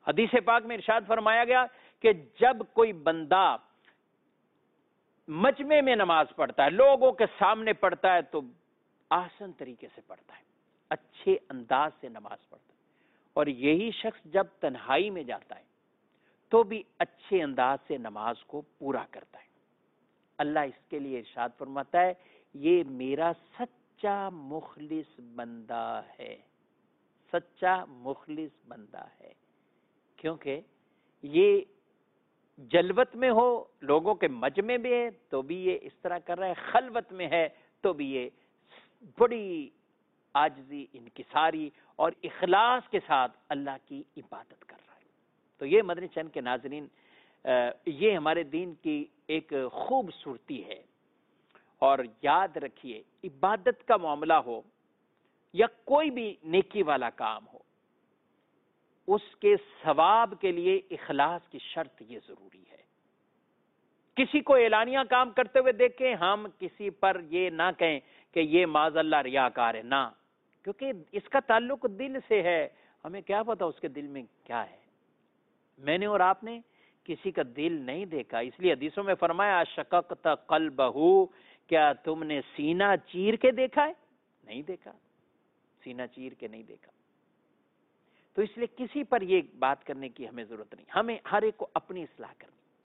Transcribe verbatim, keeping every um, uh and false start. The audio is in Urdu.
حدیث پاک میں ارشاد فرمایا گیا کہ جب کوئی بندہ مجمع میں نماز پڑھتا ہے، لوگوں کے سامنے پڑھتا ہے، تو آسان طریقے سے پڑھتا ہے، اچھے انداز سے نماز پڑھتا ہے، اور یہی شخص جب تنہائی میں جاتا ہے تو بھی اچھے انداز سے نماز کو پورا کرتا ہے۔ اللہ اس کے لیے ارشاد فرماتا ہے یہ میرا سچا مخلص بندہ ہے، سچا مخلص بندہ ہے، کیونکہ یہ جلوت میں ہو، لوگوں کے مجمع میں ہے تو بھی یہ اس طرح کر رہا ہے، خلوت میں ہے تو بھی یہ بڑی عاجزی، انکساری اور اخلاص کے ساتھ اللہ کی عبادت کر رہا ہے۔ تو یہ مدنی چینل کے ناظرین، یہ ہمارے دین کی ایک خوبصورتی ہے، اور یاد رکھیے عبادت کا معاملہ ہو یا کوئی بھی نیکی والا کام ہو، اس کے ثواب کے لیے اخلاص کی شرط یہ ضروری ہے۔ کسی کو اعلانیہ کام کرتے ہوئے دیکھیں، ہم کسی پر یہ نہ کہیں کہ یہ معاذ اللہ ریاکار ہے، نہ، کیونکہ اس کا تعلق دل سے ہے، ہمیں کیا پتا اس کے دل میں کیا ہے۔ میں نے اور آپ نے کسی کا دل نہیں دیکھا، اس لیے حدیثوں میں فرمایا شققت قلبہ، کیا تم نے سینہ چیر کے دیکھا ہے؟ نہیں دیکھا، سینہ چیر کے نہیں دیکھا۔ تو اس لیے کسی پر یہ بات کرنے کی ہمیں ضرورت نہیں، ہمیں ہر ایک کو اپنی اصلاح کرنی